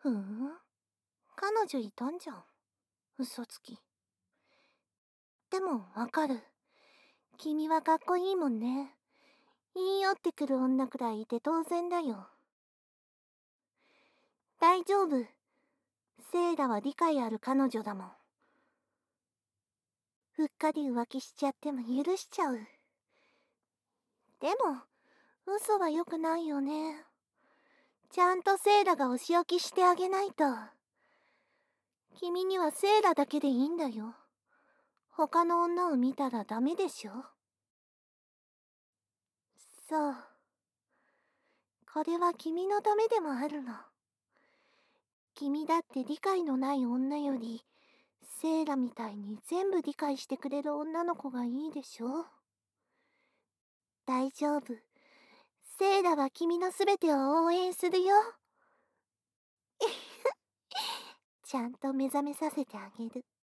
ふん、彼女いたんじゃん。嘘つき。でもわかる。君はかっこいいもんね。言い寄ってくる女くらいいて当然だよ。大丈夫。セイラは理解ある彼女だもん。うっかり浮気しちゃっても許しちゃう。でも、嘘は良くないよね。ちゃんとセイラがお仕置きしてあげないと。君にはセイラだけでいいんだよ。他の女を見たらダメでしょ。そう。これは君のためでもあるの。君だって理解のない女より、セイラみたいに全部理解してくれる女の子がいいでしょ。大丈夫。セイラは君のすべてを応援するよ。ちゃんと目覚めさせてあげる。